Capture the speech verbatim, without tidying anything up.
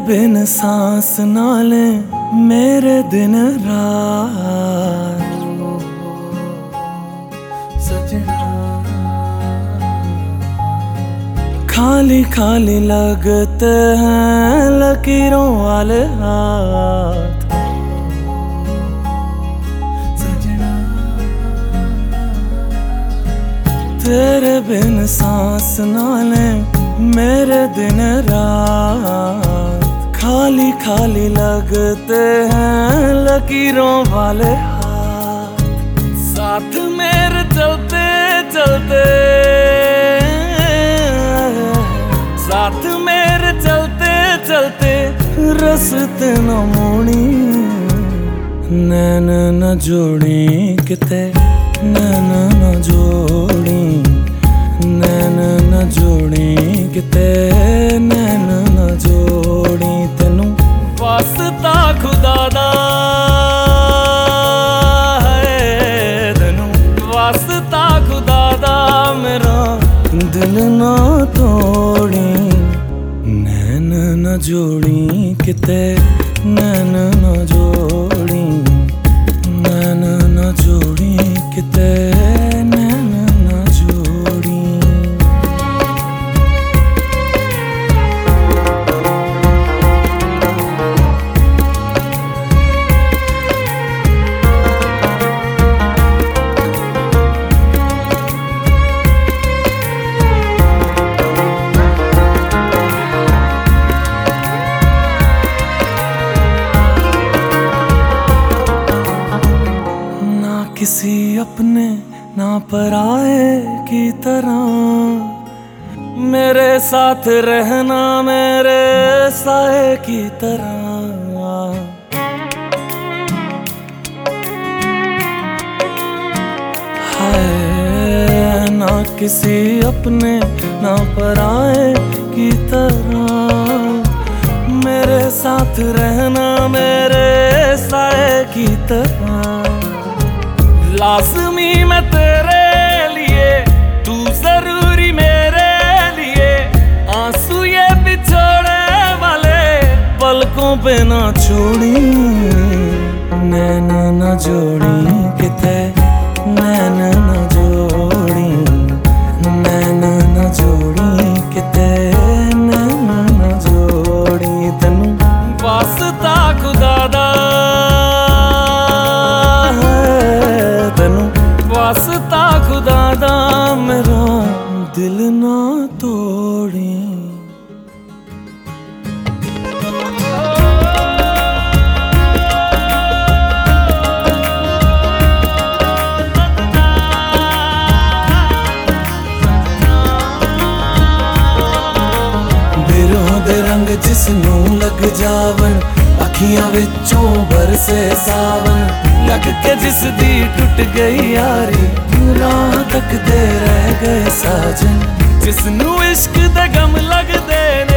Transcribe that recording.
बिन सांस ना ले मेरे दिन रात सजना, खाली खाली लगते हैं लकीरों वाले हाथ सजना, तेरे बिन सांस ना ले मेरे दिन रात, खाली खाली लगते हैं लकीरों वाले हाथ, साथ मेरे चलते चलते, साथ मेरे चलते चलते रस्ते न मोड़ी, नैन न जोड़ी किते नैन न जोड़ी, नैन न जोड़ी किते नैन न जोड़ी, तेनू वास्ता खुदा दा है, तेनू वास्ता खुदा दा मेरा दिल ना तोड़ी, नैन न जोड़ी किते नैन न जोड़ी, नैन न जोड़ी किते नैन न जोड़ी। किसी अपने ना पराए की तरह मेरे साथ रहना, मेरे साए की तरह, हाय ना किसी अपने ना पराए की तरह मेरे साथ रहना, मेरे साए की तरह, लाज़मी मैं तेरे लिए तू जरूरी मेरे लिए, आंसू ये बिछोड़े वाले पलकों पे ना छोड़ी, नैन न जोड़ी किते नैन न जोड़ी, नैन न जोड़ी किते नैन न जोड़ी, तेनू वास्ता खुदा दा वास्ता खुदा दा मेरा दिल ना तोड़ी। बिरों दे रंग जिसनू लग जावन, अखियां विचों बरसे सावन, लग के जिस दी टुट गई यारी, राह तकदे रह गए साजन, जिसनू इश्क दे गम लगदे